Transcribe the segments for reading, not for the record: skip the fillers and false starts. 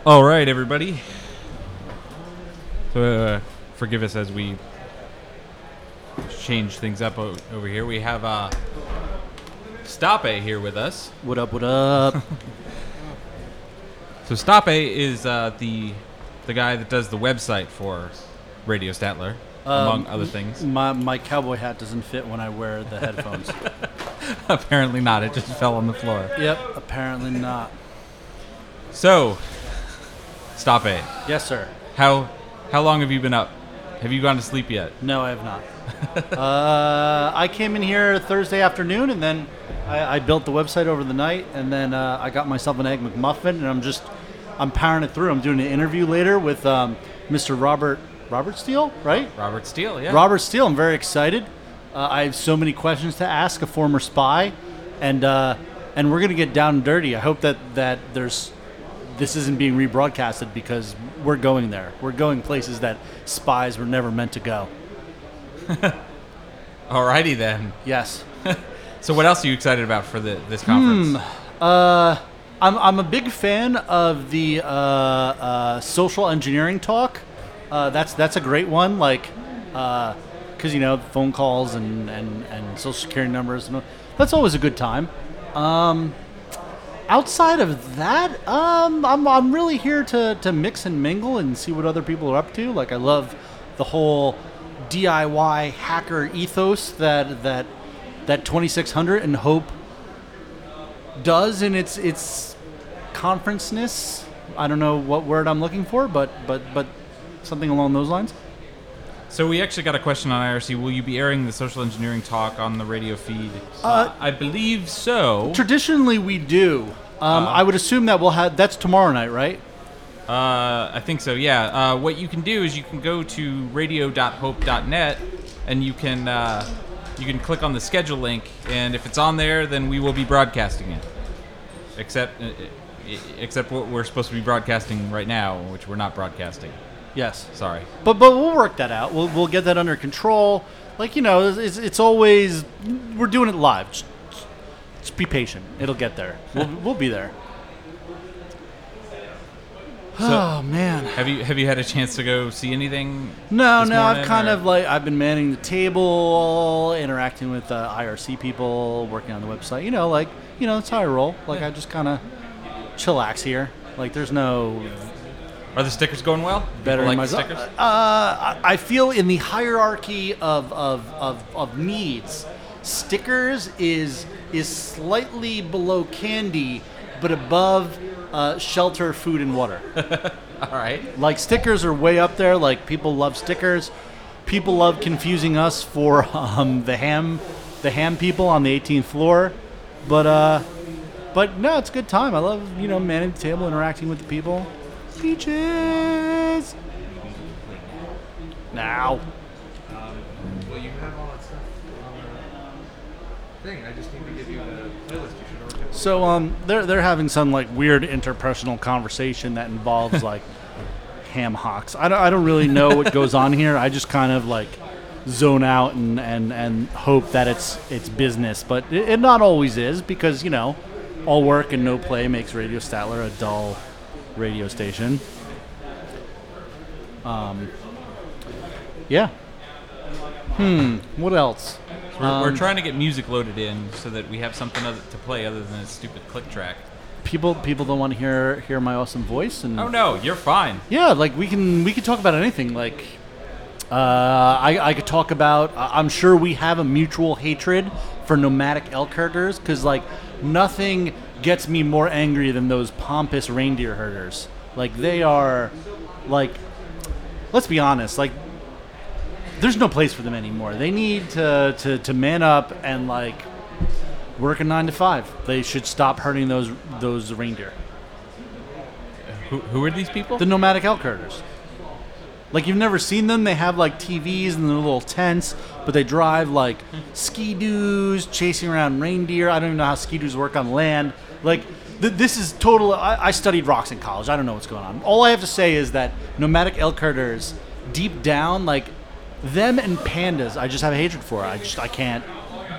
All right, everybody. So, forgive us as we change things up over here. We have Stape here with us. What up, what up? So Stape is the guy that does the website for Radio Statler, among other things. My cowboy hat doesn't fit when I wear the headphones. Apparently not. It just fell on the floor. Yep, apparently not. So, Stape. Yes, sir. How long have you been up? Have you gone to sleep yet? No, I have not. I came in here Thursday afternoon, and then I built the website over the night, and then I got myself an Egg McMuffin, and I'm powering it through. I'm doing an interview later with Mr. Robert Steele, right? Robert Steele, yeah. Robert Steele. I'm very excited. I have so many questions to ask a former spy, and we're gonna get down and dirty. I hope that this isn't being rebroadcasted because we're going there. We're going places that spies were never meant to go. Alrighty then. Yes. So what else are you excited about for this conference? I'm a big fan of the social engineering talk. That's a great one. Like, because phone calls and social security numbers. That's always a good time. Outside of that, I'm really here to mix and mingle and see what other people are up to. Like, I love the whole DIY hacker ethos that 2600 and Hope does in its conference-ness. I don't know what word I'm looking for, but something along those lines. So we actually got a question on IRC. Will you be airing the social engineering talk on the radio feed? I believe so. Traditionally, we do. I would assume that that's tomorrow night, right? I think so, yeah. What you can do is you can go to radio.hope.net and you can click on the schedule link, and if it's on there, then we will be broadcasting it. Except what we're supposed to be broadcasting right now, which we're not broadcasting. Yes. Sorry. But we'll work that out. We'll get that under control. Like, it's always, we're doing it live. Just be patient. It'll get there. We'll be there. So, man. Have you had a chance to go see anything? No. This morning, I've been manning the table, interacting with IRC people, working on the website. That's how I roll. Like, I just kind of chillax here. Like, there's no. Are the stickers going well? Better like myself. the stickers? I feel in the hierarchy of needs, stickers is slightly below candy, but above shelter, food, and water. All right. Like, stickers are way up there. Like, people love stickers. People love confusing us for the ham people on the 18th floor. But no, it's a good time. I love manning the table, interacting with the people. Peaches. Now. Well, you have all that stuff thing. I just need to give you the playlist you should order. So they're having some like weird interpersonal conversation that involves like ham hocks. I don't really know what goes on here. I just kind of like zone out and hope that it's business, but it not always is, because all work and no play makes Radio Statler a dull radio station. Yeah. What else? We're trying to get music loaded in so that we have something to play other than a stupid click track. People don't want to hear my awesome voice, and oh no, you're fine. Yeah, like we can talk about anything. Like I could talk about. I'm sure we have a mutual hatred for nomadic elk herders, because like nothing gets me more angry than those pompous reindeer herders. Like, they are, like, let's be honest, like, there's no place for them anymore. They need to man up and like work a 9 to 5. They should stop hurting those reindeer. Who are these people? The nomadic elk herders. Like, you've never seen them. They have like TVs and their little tents, but they drive like ski-doos, chasing around reindeer. I don't even know how ski-doos work on land. Like, this is total. I studied rocks in college. I don't know what's going on. All I have to say is that nomadic elk herders, deep down, like, them and pandas, I just have a hatred for. I can't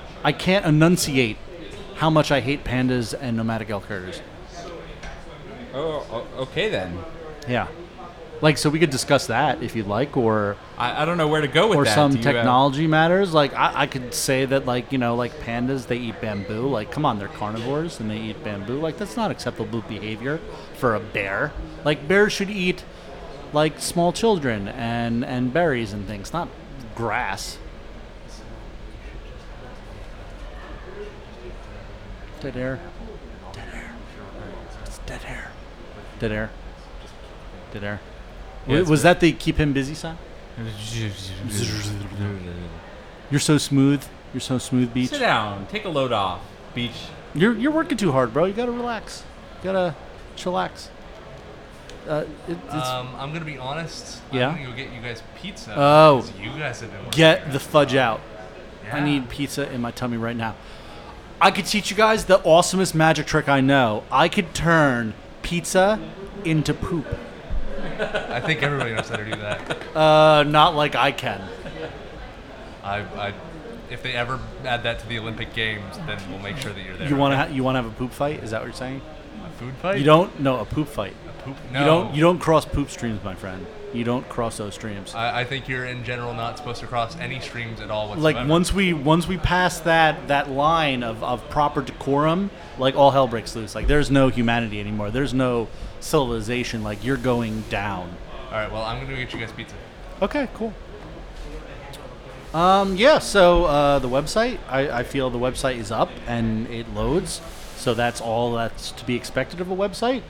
enunciate how much I hate pandas and nomadic elk herders. Okay then. Yeah. Like, so we could discuss that if you'd like, or I don't know where to go with or that. some Do you have- technology matters. Like, I could say that, like, like pandas, they eat bamboo. Like, come on, they're carnivores and they eat bamboo. Like, that's not acceptable behavior for a bear. Like, bears should eat, like, small children and berries and things, not grass. Dead air. Dead air. It's dead air. Dead air. Dead air. Yeah, it's Was that the keep him busy sign? You're so smooth. You're so smooth, Beach. Sit down. Take a load off, Beach. You're working too hard, bro. You gotta relax. You gotta chillax. I'm gonna be honest. Yeah? I'm gonna go get you guys pizza. Oh. because you guys have been working Get hard. the fudge out. I Yeah. need pizza in my tummy right now. I could teach you guys the awesomest magic trick I know. I could turn pizza into poop. I think everybody knows how to do that. Not like I can. If they ever add that to the Olympic Games, then we'll make sure that you're there. You want to you want to have a poop fight? Is that what you're saying? a food fight? You don't? No, a poop fight. A poop? You No. don't. You don't cross poop streams, my friend. You don't cross those streams. I think you're in general not supposed to cross any streams at all whatsoever. Like once we pass that line of proper decorum, like all hell breaks loose. Like there's no humanity anymore. There's no civilization. Like you're going down. All right. Well, I'm gonna go get you guys pizza. Okay, cool. Yeah, so the website, I feel the website is up and it loads, so that's all that's to be expected of a website.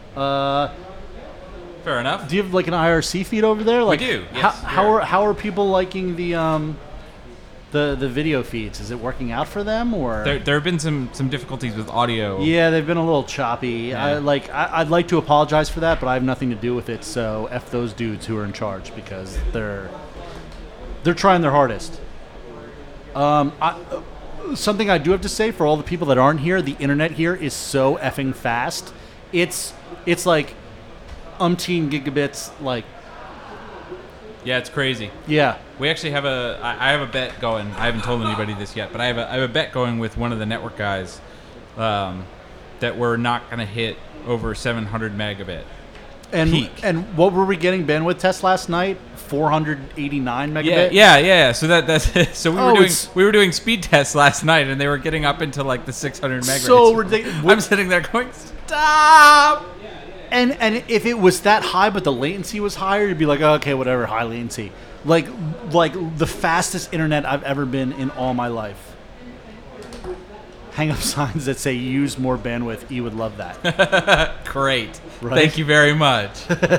Fair enough. Do you have like an IRC feed over there? Like, do, How, yes, how are people liking the video feeds? Is it working out for them or? There have been some difficulties with audio. Yeah, they've been a little choppy. Yeah. I'd like to apologize for that, but I have nothing to do with it. So F those dudes who are in charge because they're trying their hardest. Something I do have to say for all the people that aren't here, the internet here is so effing fast. It's like umpteen gigabits. Like, Yeah, it's crazy. yeah. We actually have I have a bet going. I haven't told anybody this yet, but I have a bet going with one of the network guys that we're not going to hit over 700 megabit. And Peak. and what were we getting bandwidth test last night? 489 megabit. Yeah. So that's so Oh, it's- we were doing speed tests last night, and they were getting up into like the 600 megabytes. So ridiculous. I'm sitting there going, stop. And if it was that high, but the latency was higher, you'd be like, oh, okay, whatever, high latency. Like the fastest internet I've ever been in all my life. Hang up signs that say use more bandwidth. You would love that. Great. Right? Thank you very much.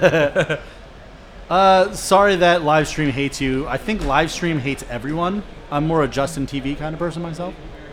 Sorry that live stream hates you. I think live stream hates everyone. I'm more a Justin TV kind of person myself.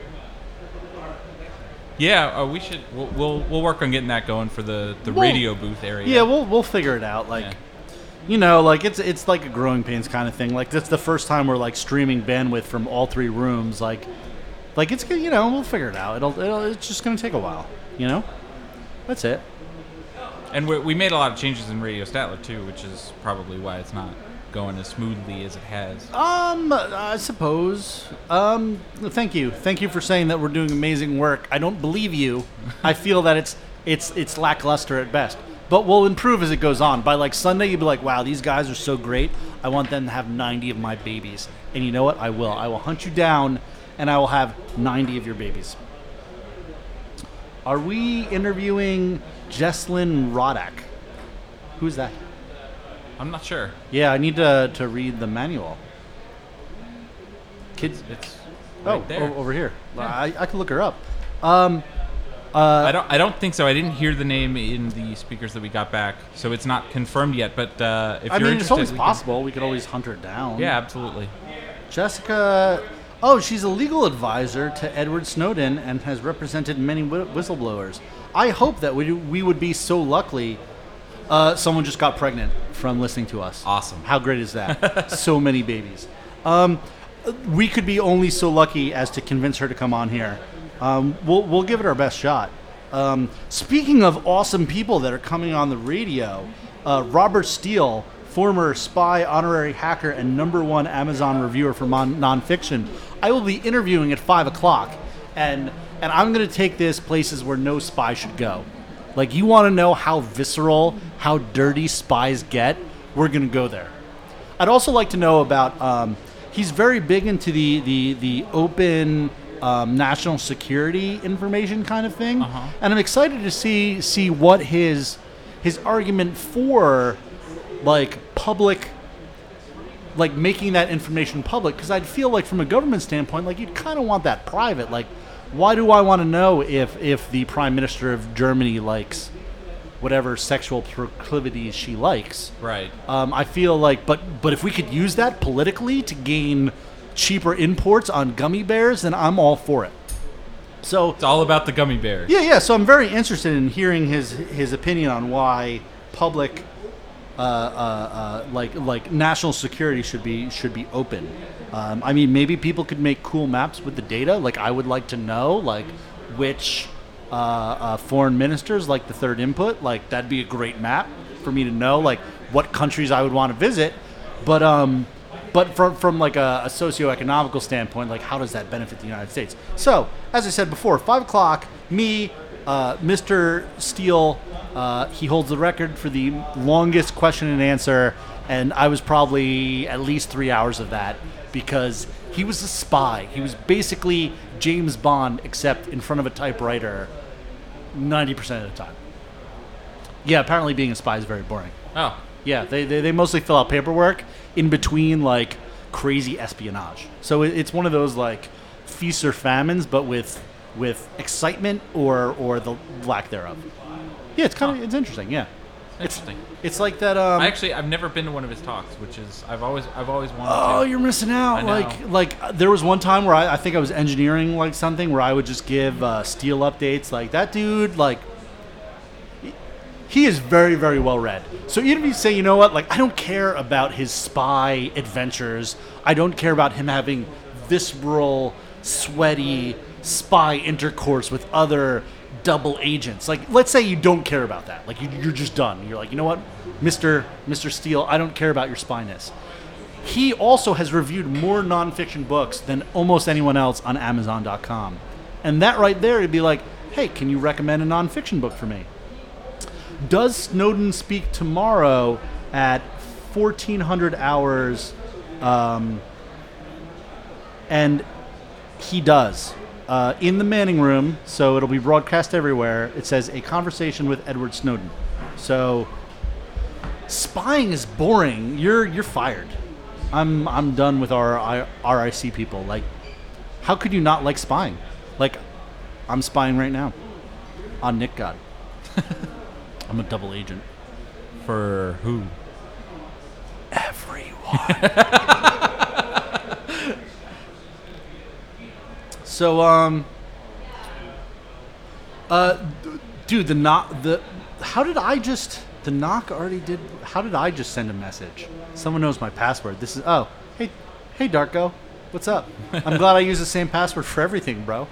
Yeah, we should. We'll work on getting that going for the Well, radio booth area. Yeah, we'll figure it out. Like, Yeah. you know, like it's like a growing pains kind of thing. Like that's the first time we're like streaming bandwidth from all three rooms. Like it's good. You know, we'll figure it out. It's just gonna take a while. You know, that's it. And we made a lot of changes in Radio Statler too, which is probably why it's not going as smoothly as it has. I suppose. Thank you for saying that we're doing amazing work. I don't believe you. I feel that it's lackluster at best. But we'll improve as it goes on. By like Sunday, you'll be like, wow, these guys are so great. I want them to have 90 of my babies. And you know what? I will. I will hunt you down, and I will have 90 of your babies. Are we interviewing Jesslyn Rodak? Who's that? I'm not sure. Yeah, I need to read the manual. Kids. It's Oh, right there. over here. Yeah. I can look her up. I don't think so. I didn't hear the name in the speakers that we got back, so it's not confirmed yet. But if I you're mean, interested, it's always we can- possible. We could always hunt her down. Yeah, absolutely. Jessica. Oh, she's a legal advisor to Edward Snowden and has represented many whistleblowers. I hope that we would be so lucky. Someone just got pregnant from listening to us. Awesome. How great is that? So many babies. We could be only so lucky as to convince her to come on here. We'll give it our best shot. Speaking of awesome people that are coming on the radio, Robert Steele, former spy, honorary hacker, and #1 Amazon reviewer for nonfiction, I will be interviewing at 5 o'clock, and I'm going to take this places where no spy should go. Like, you want to know how visceral, how dirty spies get? We're going to go there. I'd also like to know about, he's very big into the open national security information kind of thing. And I'm excited to see what his argument for, like, public, like, making that information public, because I'd feel like from a government standpoint, like, you'd kind of want that private. Like, why do I want to know if the Prime Minister of Germany likes whatever sexual proclivities she likes? Right. I feel like, but if we could use that politically to gain cheaper imports on gummy bears, then I'm all for it. So It's all about the gummy bears. yeah. So I'm very interested in hearing his opinion on why public, like national security should be open. I mean, maybe people could make cool maps with the data. Like, I would like to know, like, which foreign ministers like the third input. Like, that'd be a great map for me to know, like, what countries I would want to visit. But from like a socioeconomical standpoint, like, how does that benefit the United States? So, as I said before, 5 o'clock, me, Mr. Steele, he holds the record for the longest question and answer, and I was probably at least 3 hours of that, because he was a spy. He was basically James Bond, except in front of a typewriter 90% of the time. Yeah, apparently being a spy is very boring. Oh. Yeah, they mostly fill out paperwork in between, like, crazy espionage. So it's one of those, like, feasts or famines, but with excitement or the lack thereof. Yeah, it's kind of it's interesting. Yeah, Interesting. it's like that. I've never been to one of his talks, which is I've always wanted Oh, to. you're missing out. I know. Like there was one time where I think I was engineering like something where I would just give Steel updates. Like, that dude, like, he is very, very well read. So even if you say, you know what, like, I don't care about his spy adventures. I don't care about him having visceral, sweaty spy intercourse with other double agents. Like, let's say you don't care about that. Like, you're just done. You're like, you know what, Mr. Steele, I don't care about your spyness. He also has reviewed more nonfiction books than almost anyone else on Amazon.com. And that right there, it'd be like, hey, can you recommend a nonfiction book for me? Does Snowden speak tomorrow at 1400 hours? And he does. In the Manning Room, so it'll be broadcast everywhere. It says a conversation with Edward Snowden. So spying is boring. You're fired. I'm done with our RIC people. Like, how could you not like spying? Like, I'm spying right now on Nick God. I'm a double agent. For who? Everyone. So, dude, the knock already did. How did I just send a message? Someone knows my password. This is, hey, Darko, what's up? I'm glad I use the same password for everything, bro.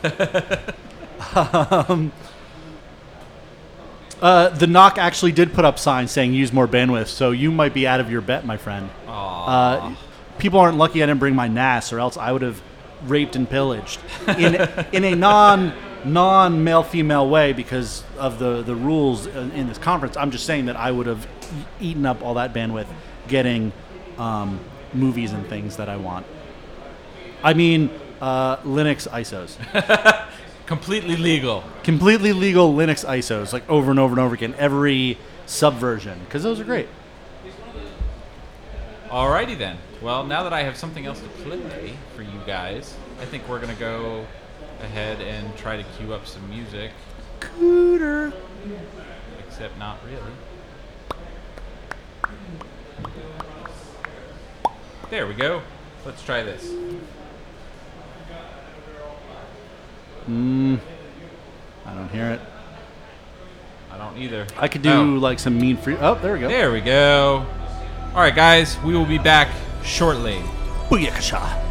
The knock actually did put up signs saying use more bandwidth, so you might be out of your bet, my friend. People aren't lucky I didn't bring my NAS, or else I would have raped and pillaged in a non-male female way because of the rules in this conference. I'm just saying that I would have eaten up all that bandwidth getting movies and things that I want. I mean, Linux ISOs. Completely legal. Completely legal Linux ISOs, like, over and over and over again, every subversion, because those are great. Alrighty then. Well, now that I have something else to play for you guys, I think we're gonna go ahead and try to cue up some music. Cooter. Except not really. There we go. Let's try this. I don't hear it. I don't either. I could do like some mean free. Oh, there we go. There we go. All right, guys. We will be back shortly. Booyakasha.